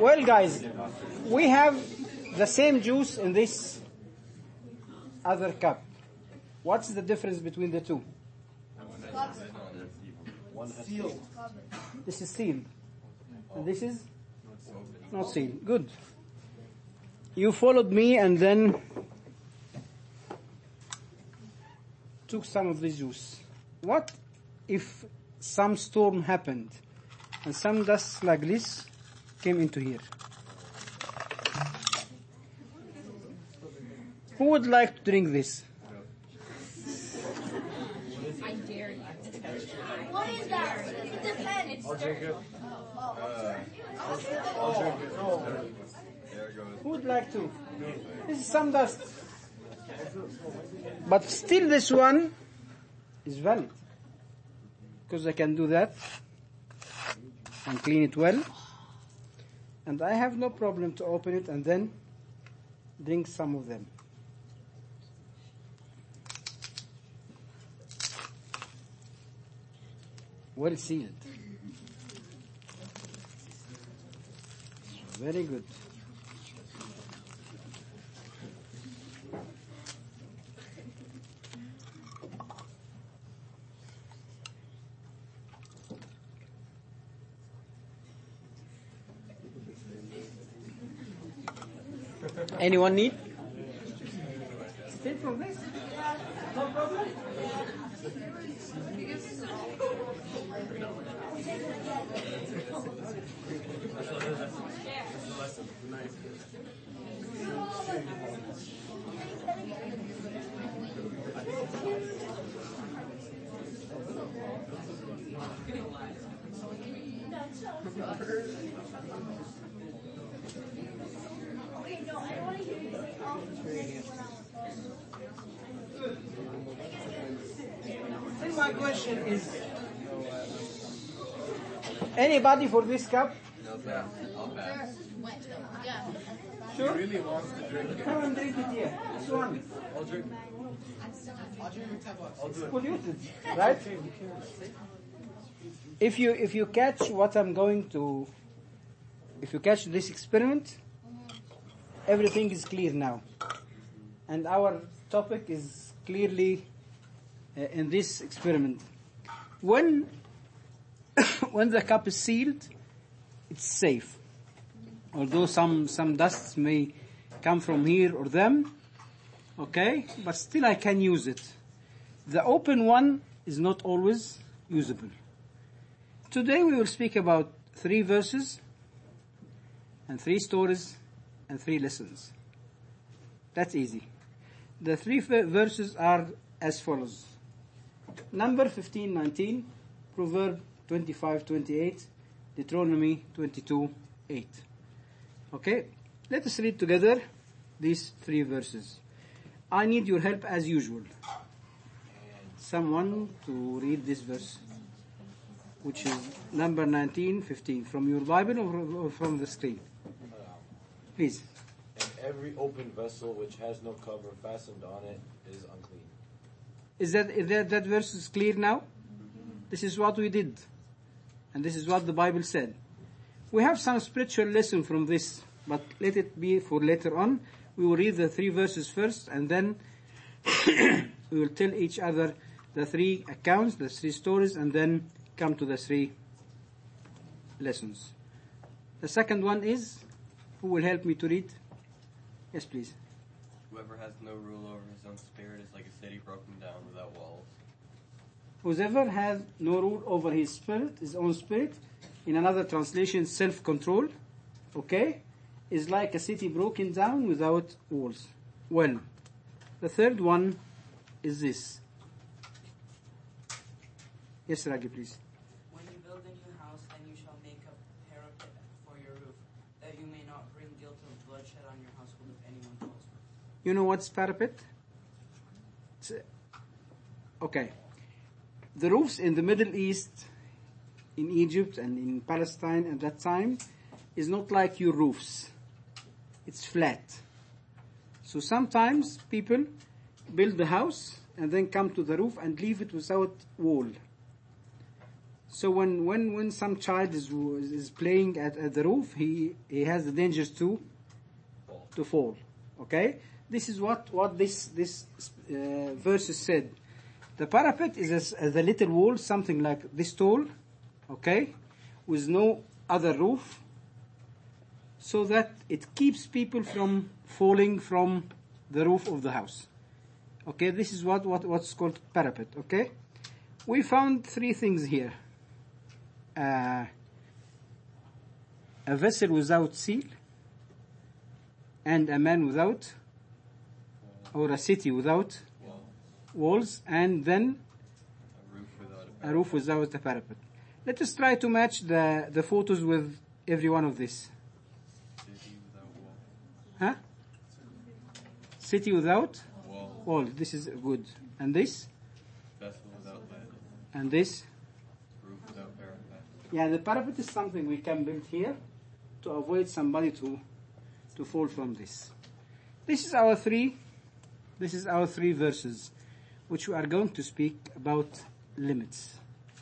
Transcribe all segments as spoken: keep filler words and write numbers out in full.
Well, guys, we have the same juice in this other cup. What's the difference between the two? Sealed. This is sealed. And this is not sealed. Good. You followed me and then took some of the juice. What if some storm happened and some dust like this came into here? Who would like to drink this? I dare you. What is that? It depends. I'll drink it. Uh, I'll drink it. There it goes. Who would like to? This is some dust. But still this one is valid. Because I can do that and clean it well. And I have no problem to open it and then drink some of them. Well sealed. Very good. Anyone need? Still from this? No problem? Then my question is, anybody for this cup? Yeah, I'll pass. Yeah. Sure? Really wants to drink it. Come and drink it here. This one. I'll drink. I'll do it. Polluted, right? If you if you catch what I'm going to, if you catch this experiment, everything is clear now, and our topic is clearly uh, in this experiment. When when the cup is sealed, it's safe. Although some some dusts may come from here or them, okay, but still I can use it. The open one is not always usable. Today we will speak about three verses and three stories and three lessons. That's easy. The three verses are as follows. Number fifteen nineteen, Proverb twenty-five twenty-eight, Deuteronomy twenty-two eight. Okay, let us read together these three verses. I need your help as usual. Someone to read this verse, which is number nineteen fifteen, from your Bible or from the screen? Please. And every open vessel which has no cover fastened on it is unclean. Is that, is that, that verse is clear now? This is what we did. And this is what the Bible said. We have some spiritual lesson from this, but let it be for later on. We will read the three verses first, and then we will tell each other the three accounts, the three stories, and then come to the three lessons. The second one is, who will help me to read? Yes, please. Whoever has no rule over his own spirit is like a city broken down without walls. Whoever has no rule over his spirit, his own spirit, in another translation, self-control, okay, is like a city broken down without walls. Well, the third one is this. Yes, Ragi, please. When you build a new house, then you shall make a parapet for your roof, that you may not bring guilt of bloodshed on your household if anyone falls for it. You know what's parapet? It's, uh, okay. The roofs in the Middle East, in Egypt and in Palestine at that time, is not like your roofs. It's flat. So sometimes people build the house and then come to the roof and leave it without wall. So when, when, when some child is, is playing at, at the roof, he, he has the dangers to, to fall. Okay? This is what, what this, this uh, verse said. The parapet is a, a little wall, something like this tall, okay, with no other roof, so that it keeps people from falling from the roof of the house. Okay, this is what, what what's called parapet. Okay, we found three things here: uh, a vessel without seal, and a man without, or a city without walls, and then A roof without a a roof without a parapet. Let us try to match the, the photos with every one of these. city without wall. Huh? City without Wall. wall. This is good. And this? Vessel without lid. And this? Roof without parapet. Yeah, the parapet is something we can build here to avoid somebody to to fall from this. This is our three, this is our three verses, which we are going to speak about limits.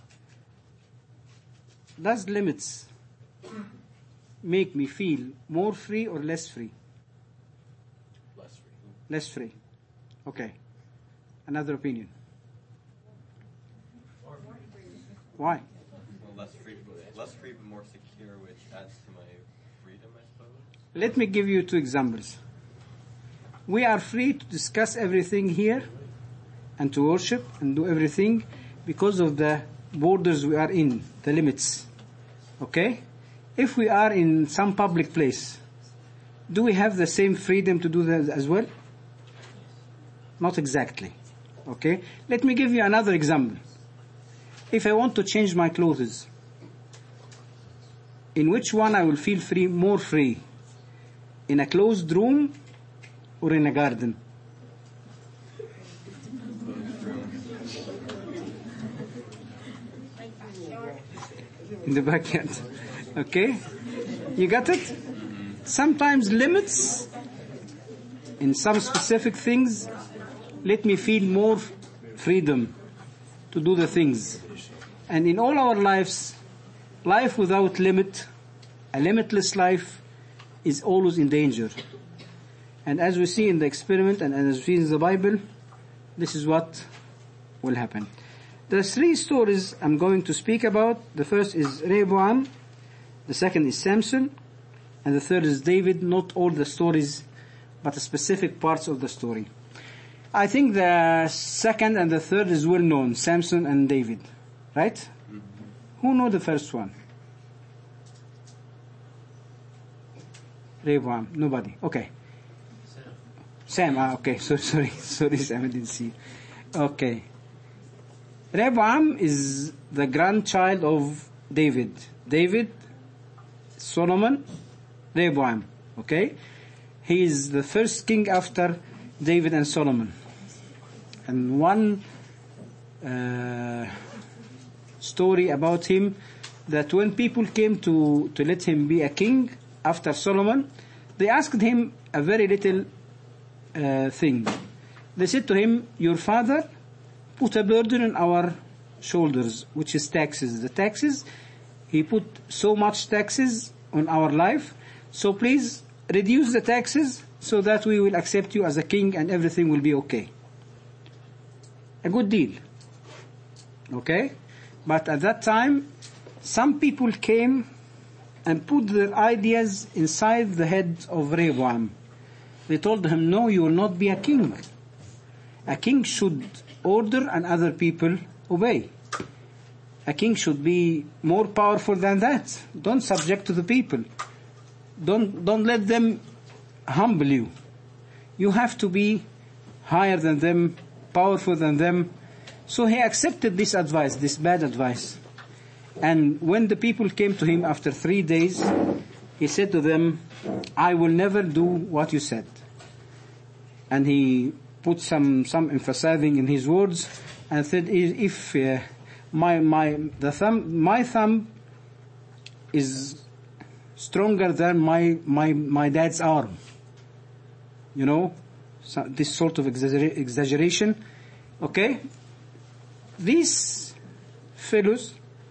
Does limits make me feel more free or less free? Less free. Less free. Okay. Another opinion. Why? Well, less free, less free but more secure, which adds to my freedom, I suppose. Let me give you two examples. We are free to discuss everything here and to worship and do everything because of the borders we are in, the limits. Okay? If we are in some public place, do we have the same freedom to do that as well? Not exactly. Okay? Let me give you another example. If I want to change my clothes, in which one I will feel free, more free? In a closed room or in a garden? In the backyard. Okay? You got it? Sometimes limits in some specific things let me feel more freedom to do the things. And in all our lives, life without limit, a limitless life, is always in danger. And as we see in the experiment and as we see in the Bible, this is what will happen. There are three stories I'm going to speak about. The first is Rehoboam, the second is Samson, and the third is David. Not all the stories, but the specific parts of the story. I think the second and the third is well known, Samson and David. Right? Mm-hmm. Who know the first one? Rehoboam. Nobody. Okay. Sam. Sam. Ah, okay. So, sorry. Sorry, Sam. I didn't see. Okay. Rehoboam is the grandchild of David. David, Solomon, Rehoboam. Okay? He is the first king after David and Solomon. And one uh, story about him, that when people came to, to let him be a king after Solomon, they asked him a very little uh, thing. They said to him, your father put a burden on our shoulders, which is taxes. The taxes, he put so much taxes on our life, so please reduce the taxes so that we will accept you as a king and everything will be okay. A good deal. Okay? But at that time, some people came and put their ideas inside the head of Rehoboam. They told him, no, you will not be a king. A king should order and other people obey. A king should be more powerful than that. Don't subject to the people. Don't, don't let them humble you. You have to be higher than them, powerful than them. So he accepted this advice, this bad advice. And when the people came to him after three days, he said to them, I will never do what you said. And he put some, some emphasizing in his words and said, if uh, my, my, the thumb, my thumb is stronger than my, my, my dad's arm. You know, so this sort of exagger- exaggeration. Okay? These fellows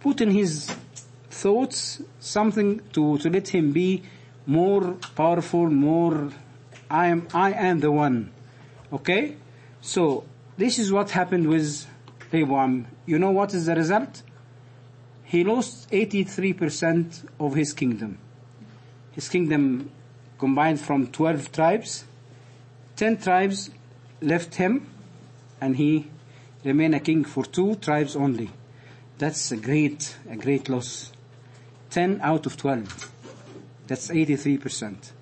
put in his thoughts something to, to let him be more powerful, more, I am, I am the one. Okay? So, this is what happened with Rehoboam. You know what is the result? He lost eighty-three percent of his kingdom. His kingdom combined from twelve tribes. ten tribes left him, and he remained a king for two tribes only. That's a great, a great loss. ten out of twelve. That's eighty-three percent.